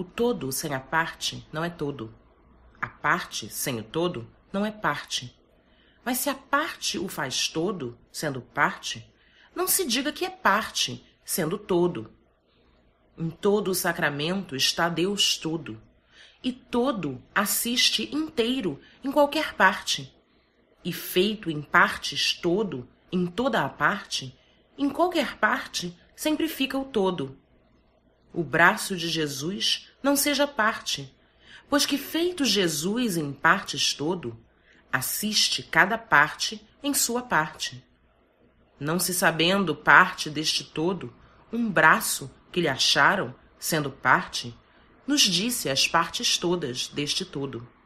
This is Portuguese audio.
O todo sem a parte não é todo. A parte sem o todo não é parte. Mas se a parte o faz todo, sendo parte, não se diga que é parte, sendo todo. Em todo o sacramento está Deus todo, e todo assiste inteiro em qualquer parte. E feito em partes todo, em toda a parte, em qualquer parte sempre fica o todo. O braço de Jesus não seja parte, pois que feito Jesus em partes todo, assiste cada parte em sua parte. Não se sabendo parte deste todo, um braço que lhe acharam, sendo parte, nos disse as partes todas deste todo.